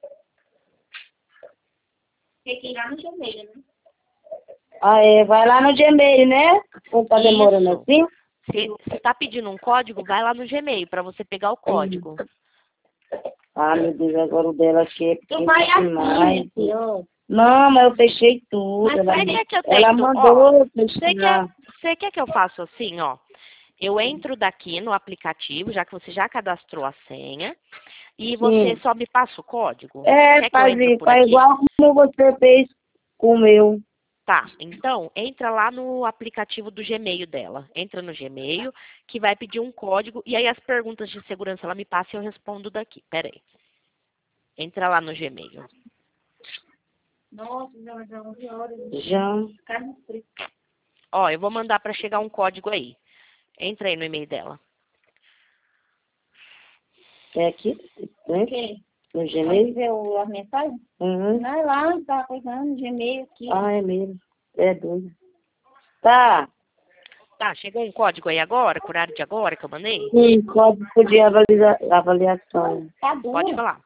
Tem que ir lá no Gmail, né? Ah, é. Vai lá no Gmail, né? Não tá demorando Isso. assim? Se está pedindo um código, vai lá no Gmail para você pegar o código. Ah, meu Deus, agora o dela aqui é Tu vai assim, demais. senhor. Não, mas eu fechei tudo. Mas Ela, você quer que eu ela tento? mandou Ó, eu Você quer, fechar. você quer que eu faça assim, ó? Eu entro daqui no aplicativo, já que você já cadastrou a senha, e você Sim. só me passa o código? É, Quer que eu faz, entre por faz aqui? igual como você fez com o meu. Tá, então entra lá no aplicativo do Gmail dela. Entra no Gmail, que vai pedir um código, e aí as perguntas de segurança ela me passa e eu respondo daqui. Pera aí. Entra lá no Gmail. Nossa, já vai dar onze horas. Já. Carne frita. Ó, eu vou mandar para chegar um código aí. Entra aí no e-mail dela. É aqui? Né? O quê? No Vai Gmail? ver o- as mensagens? Uhum. Não, é lá, tá pegando Gmail aqui. Ah, é mesmo. É doido. Tá. Tá, chegou um código aí agora, com horário de agora que eu mandei? Sim, código de avalia avaliação. Tá duro. Pode falar.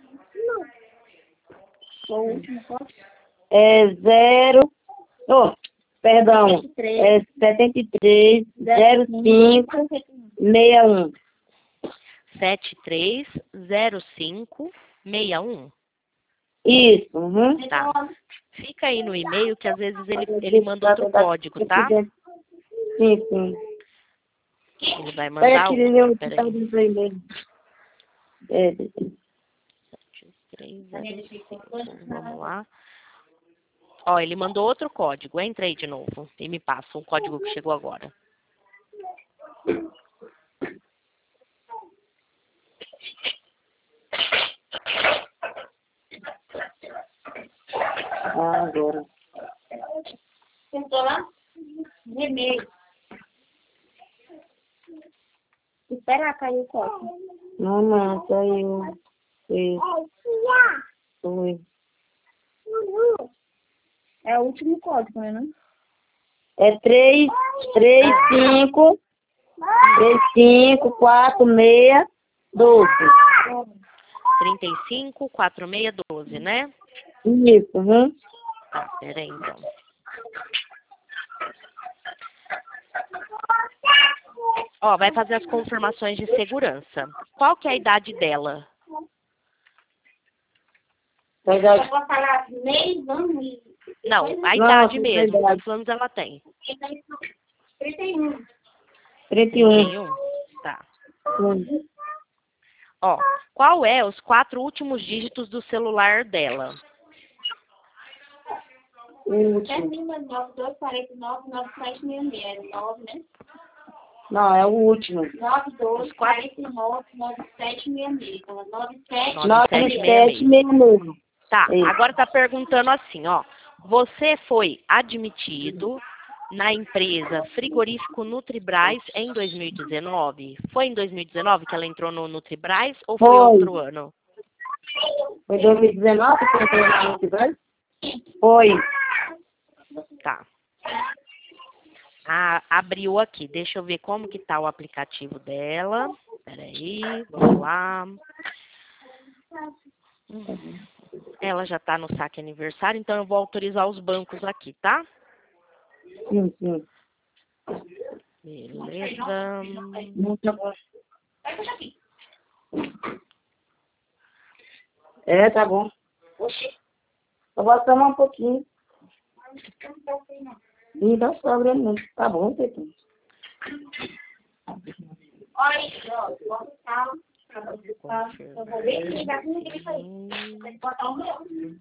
O último código. É zero. Oh, perdão. É setenta e três, zero cinco, sessenta e um. sete três zero cinco seis um. Isso. Uhum. Tá. Fica aí no e-mail que às vezes ele, ele manda outro código, tá? Sim, sim. Ele vai Pera mandar aqui, outro. eu Pera tá aí. dentro do e-mail. É, sete três zero cinco. Vamos lá. Ó, ele mandou outro código. Entra aí de novo e me passa um código que chegou agora. ah, agora. Tentou lá? Gmail. Espera cair o código. Não, não, saiu. Foi. Foi. É o último código, né? Não? É três, três, cinco, três, cinco, quatro, seis, doze. trinta e cinco, quarenta e seis, doze, né? Isso, uhum. Tá, pera aí então. Ó, vai fazer as confirmações de segurança. Qual que é a idade dela? Pois Eu é. vou falar mês, ano e... Não, a Não, idade a mesmo. idade. Quantos anos ela tem? trinta e um. trinta e um. trinta e um? Tá. Hum. Ó, qual é os quatro últimos dígitos do celular dela? Último. Termina nove dois quatro nove nove sete seis seis. É nove, né? Não, é o último. nove dois, Os quatro- quarenta e nove, nove sete seis seis. Então, nove sete Nove nove sete sete seis seis seis. Tá, Isso. agora tá perguntando assim, ó. Você foi admitido na empresa Frigorífico Nutribras em dois mil e dezenove? Foi em dois mil e dezenove que ela entrou no Nutribras ou foi, Foi. outro ano? Foi dois mil e dezenove que você entrou na Multibrand? Foi. Tá. Ah, abriu aqui. Deixa eu ver como que tá o aplicativo dela. Peraí, vamos lá. Hum. Ela já tá no saque aniversário, então eu vou autorizar os bancos aqui, tá? Sim, sim. Beleza. Muito bom. É, tá bom. Eu vou tomar um pouquinho. Ih, dá sobra não. Tá bom, Pedro. Olha aí, ó. Bota o carro. Eu vou ver se dá com isso aí. Tem que botar o meu.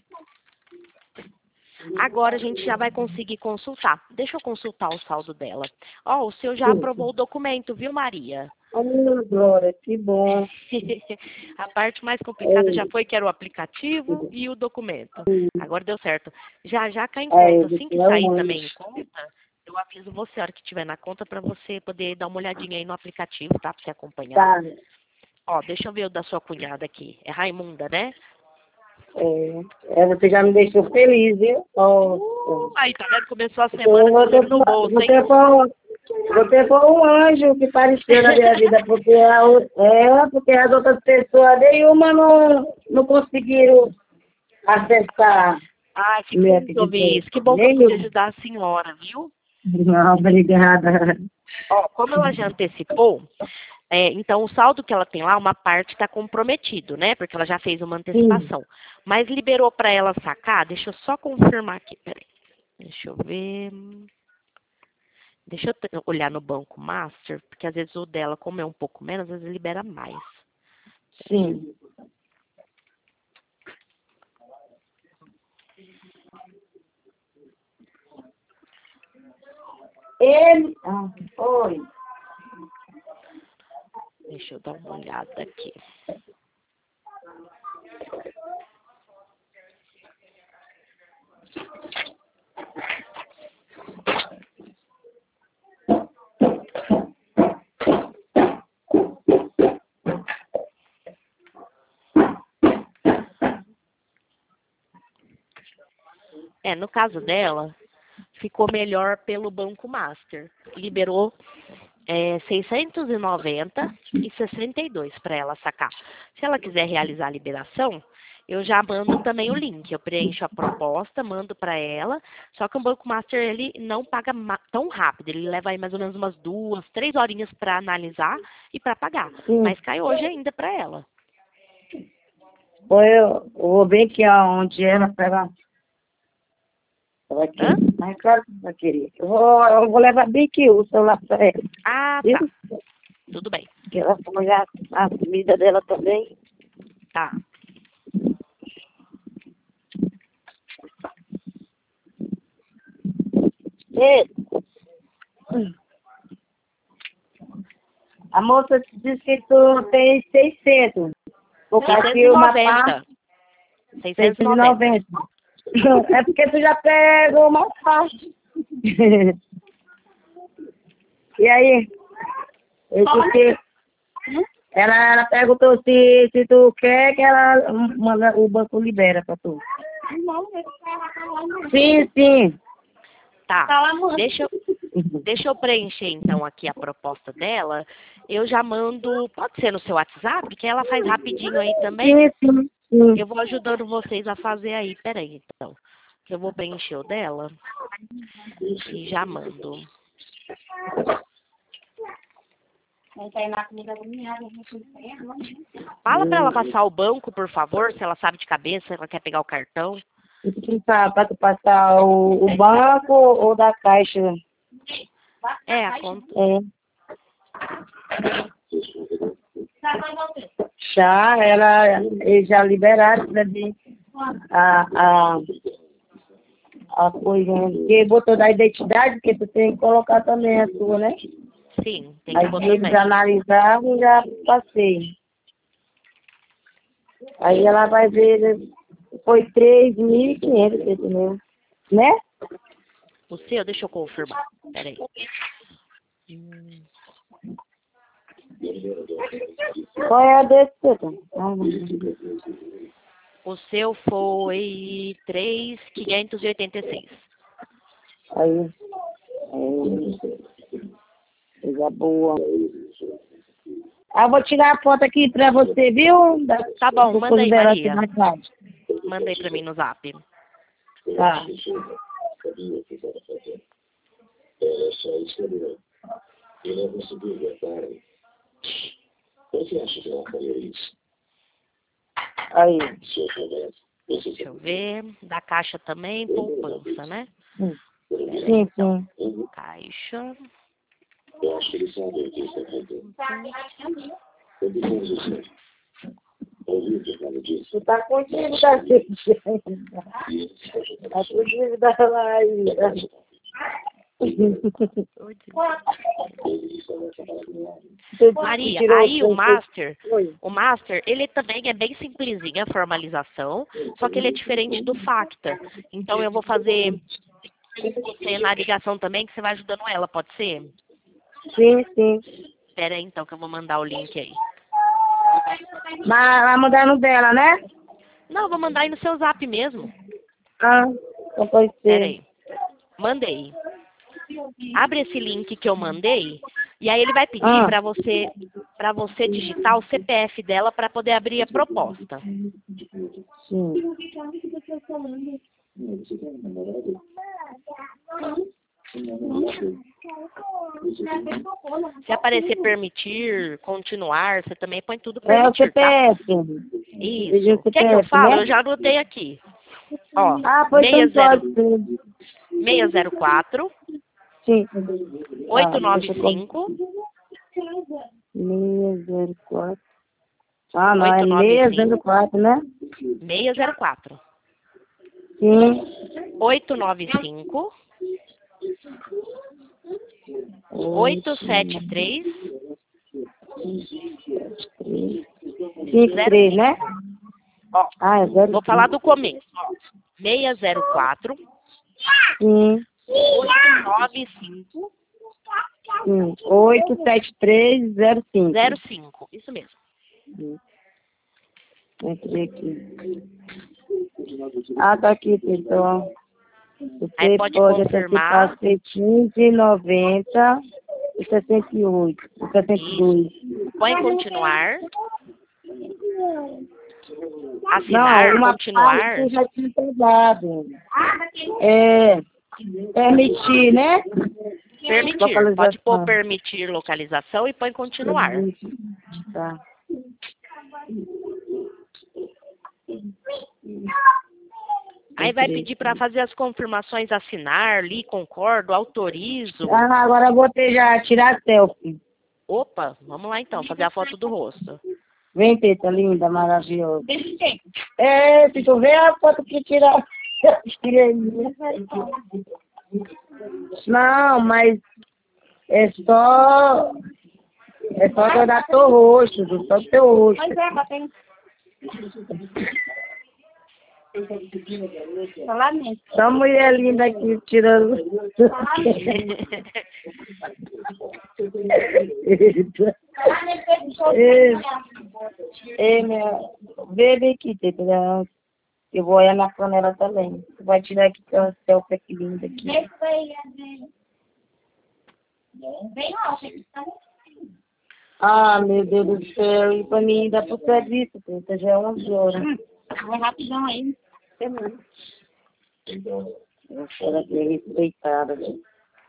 Agora a gente já vai conseguir consultar. Deixa eu consultar o saldo dela. Ó, o seu já aprovou o documento, viu, Maria? Oh, Glória, que bom. A parte mais complicada já foi que era o aplicativo e o documento. Agora deu certo. Já já cai em É, conta. Assim que é sair um também em anjo. conta, eu aviso você a hora que tiver na conta para você poder dar uma olhadinha aí no aplicativo, tá? Pra você acompanhar. Tá. Ó, deixa eu ver o da sua cunhada aqui. É Raimunda, né? É, é, você já me deixou feliz, viu? Oh, Uh, aí, tá vendo? Começou a Então, semana com o você, dinheiro no bolso, hein? você, foi, você foi um anjo que apareceu na minha vida, porque, a, o- é, porque as outras pessoas, nenhuma não, não conseguiram acessar. Ai, fico Minha feliz de ouvir isso. Que bom que eu pude ajudar a senhora, viu? Não, obrigada. Ó, como ela já antecipou, é, então o saldo que ela tem lá, uma parte está comprometido, né? Porque ela já fez uma antecipação. Mas liberou para ela sacar? Deixa eu só confirmar aqui, peraí. Deixa eu ver. Deixa eu te- olhar no Banco Master, porque às vezes o dela, como é um pouco menos, às vezes libera mais. Sim. Ele. Ah, oi. Deixa eu dar uma olhada aqui. É, no caso dela, ficou melhor pelo Banco Master. Liberou é, seiscentos e noventa e sessenta e dois para ela sacar. Se ela quiser realizar a liberação, eu já mando também o link. Eu preencho a proposta, mando para ela. Só que o Banco Master ele não paga tão rápido. Ele leva aí mais ou menos umas duas, três horinhas para analisar e para pagar. Sim. Mas cai hoje ainda para ela. Ou eu, eu vou bem aqui aonde ela pega. Ela aqui. Hã? Mas claro que vai querer. Eu vou, eu vou levar bem aqui o celular para ela. Ah, Viu? tá. Tudo bem. Que ela vai olhar a comida dela também. Tá. Ei. A moça disse que tu tem seiscentos. Por causa que uma parte. seiscentos e noventa. É porque tu já pegou uma parte. E aí? Eu disse, ela, ela perguntou se, se tu quer que ela manda, o banco libera pra tu. Sim, sim. Tá. Deixa eu, deixa eu preencher então aqui a proposta dela. Eu já mando, pode ser no seu WhatsApp, que ela faz rapidinho aí também. Sim, sim, sim. Eu vou ajudando vocês a fazer aí. Peraí, então. Eu vou preencher o dela e já mando. Fala pra ela passar o banco, por favor, se ela sabe de cabeça, se ela quer pegar o cartão. Pra, pra tu passar o, o banco ou da caixa? É, a conta. É. Já, ela, eles já liberaram pra mim a, a, a coisa, né? Porque botou da identidade, porque tu tem que colocar também a tua, né? Sim, tem que Aí pôr eles também. analisaram e já passei. Aí ela vai ver, foi três mil e quinhentos, entendeu? Né? O seu, deixa eu confirmar. Peraí. Hum, Qual é a desse, Pedro? Ah, não. o seu foi três mil quinhentos e oitenta e seis. Aí, aí, coisa boa. Ah, vou tirar a foto aqui pra você, viu? Da, Tá bom, do manda aí, dela Maria. aqui na casa. Manda aí pra mim no zap. Tá. Aí. Deixa eu ver. Da caixa também, poupança, né? Hum. Peraí, Sim, então. sim. Caixa. Tu tá com dívida, gente. Tá com dívida lá ainda. Maria, Tirou aí o cem. Master, Oi. o Master, ele também é bem simplesinho a formalização, só que ele é diferente do Facta. Então eu vou fazer com você na ligação também, que você vai ajudando ela, pode ser? Sim, sim. Espera aí então que eu vou mandar o link aí. Mas vai mudar no dela, né? Não, eu vou mandar aí no seu zap mesmo. Ah, então pode Espera ser. aí. Mandei. Abre esse link que eu mandei e aí ele vai pedir Ah. para você para você digitar o C P F dela para poder abrir a proposta. Sim. Se aparecer permitir, continuar, você também põe tudo É o permitir, tá? C P F. Pediu Isso. o Quer que eu C P F, falo? né? Eu já anotei aqui. Ó, Ah, pois então pode ser. seis zero quatro, Sim. oito nove cinco, seis zero quatro. Ah, não, é oito nove seis zero cinco, quatro, né? seis zero quatro, Sim. oito nove cinco, oito sete três, cinco três, né? Ó, Ah, é zero. vou falar do começo. Ó, seis zero quatro, Sim. oito nove cinco, Sim. oito sete três zero cinco. zero cinco. Isso mesmo. Entrei aqui. Ah, tá aqui, então. Aí Você pode pode confirmar. antecipar quinze e noventa e sessenta e oito. E sessenta e dois. Põe em continuar. Não, Assinar, uma continuar. parte que já tinha pegado. É, permitir, né? Permitir. Pode pôr permitir localização e põe continuar. Tá. Aí vai pedir para fazer as confirmações, assinar, li, concordo, autorizo. Ah, agora eu vou ter já tirar selfie. Opa, vamos lá então, fazer a foto do rosto. Vem, Teta, linda, maravilhosa. É, se tu ver a foto que tirar. Não, mas é só. É só dar teu rosto, só teu rosto. Mas é, mas tem. Só mulher linda aqui tirando. Ei, minha. Bebe aqui, Teta. Eu vou olhar na panela também. Você vai tirar aqui tua selfie aqui linda aqui. Ah, meu Deus do céu. E pra mim ainda pro serviço, Teta. Já é onze horas. Vai rapidão aí. Eu quero aqui respeitada, gente.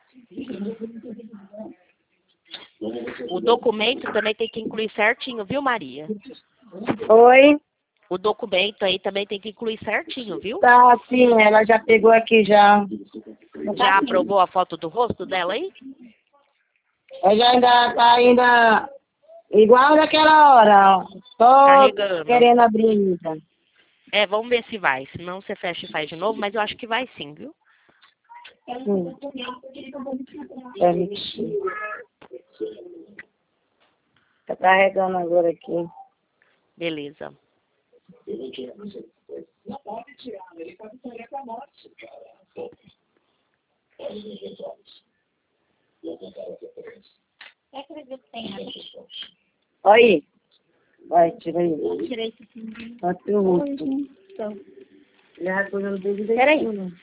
O documento também tem que incluir certinho, viu, Maria? Oi? O documento aí também tem que incluir certinho, viu? Tá, sim, ela já pegou aqui já. Já aprovou a foto do rosto dela aí? Ela já ainda tá ainda igual naquela hora, ó. Só Carregando. querendo abrir ainda. É, vamos ver se vai. Se não, você fecha e faz de novo, mas eu acho que vai sim, viu? Sim. Permitir. Tá carregando agora aqui. Beleza. É que ele tem, né? Olha aí. Vai, tira aí. Tirei esse filme. Bota o rosto. Então, Ele vai pôr o dedo peraí.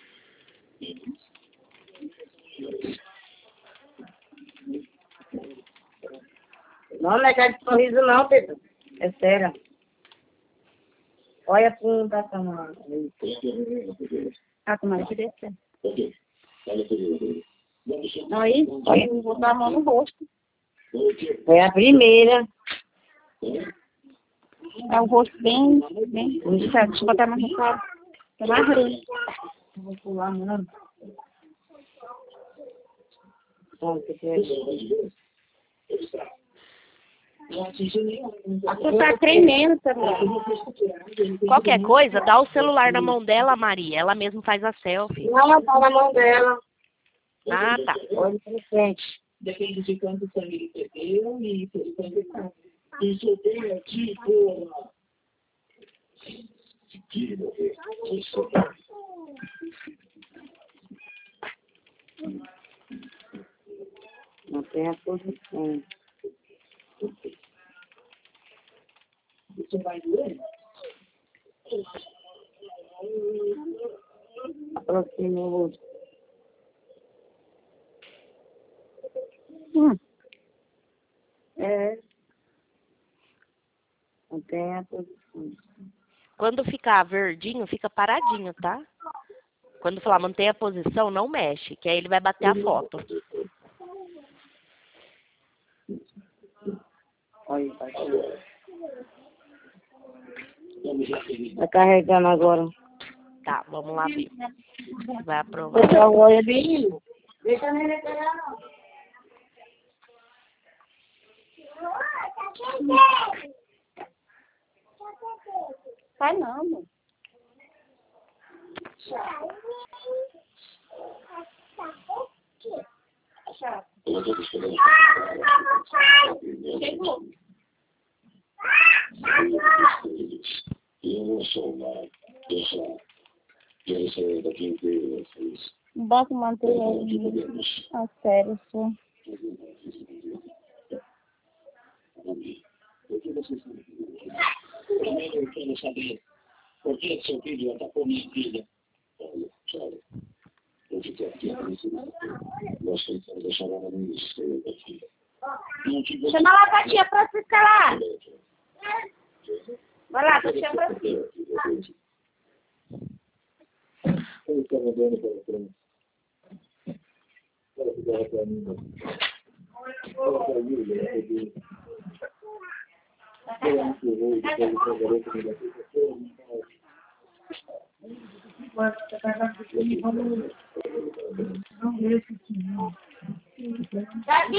Não, não é cara de sorriso não, Pedro. É sério. Olha a punta da cama. Ah, como é que descer? Aí, aí, vou botar a mão no rosto. Foi a primeira. É o rosto bem, bem, certo, deixa eu botar mais no cara. É mais ruim. Vou pular, mano. Bom, que que é? Tu tá tremendo também. Qualquer coisa, dá o celular na mão dela, Maria. Ela mesma faz a selfie. Não, tá na mão dela. Ah, tá. Olha pra frente. Depende de quanto sangue ele perdeu e se ele perdeu. Isso tem aqui, porra. Não tem a posição. Isso vai doer? Aproxima o rosto. Hum. É. Não tem a posição. Quando ficar verdinho, fica paradinho, tá? Quando falar mantenha a posição, não mexe, que aí ele vai bater a foto. Olha, tá, tá carregando agora. Tá, vamos lá ver. Vai aprovar. Pessoal, olha bem. Deixa ele recuperar. Sai não, amor. Chegou. Eu não sou lá. Deixa. Quero sair daqui inteiro, vocês. Bota manter ele a sério, só. Primeiro eu quero saber por que seu filho atacou minha filha. Olha, sabe, eu fiquei aqui a princípio. Nós tentamos deixar ela no ministério daqui. Chama lá pra tia Francisca lá. Vai lá, pra tia Francisca. Eu estava dando para frente. Ela ficava para mim. Ela caiu, ela pegou. Ela me empurrou, depois eu trabalhei com ela. Davi!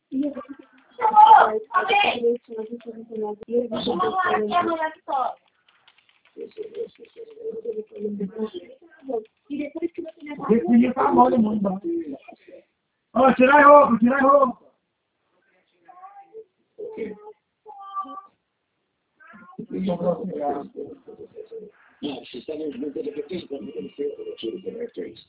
Esse menino tá mal, mano. Ó, tira a roupa, tira a roupa. Não, se está nos muito de repente, quando ele fez, eu tiro o conectores.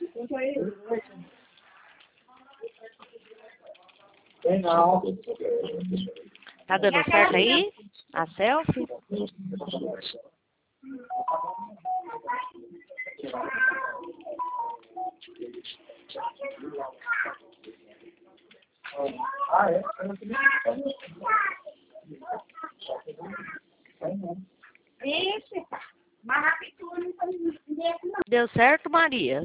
Tem não. Tá dando certo aí? A selfie? Ah, é? Ixi, mais rápido não. Deu certo, Maria?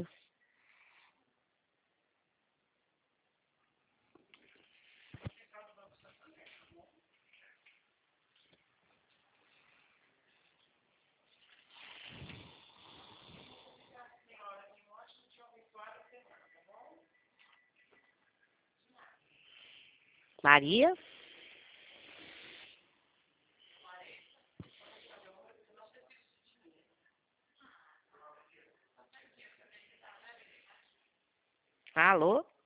Maria? Alô?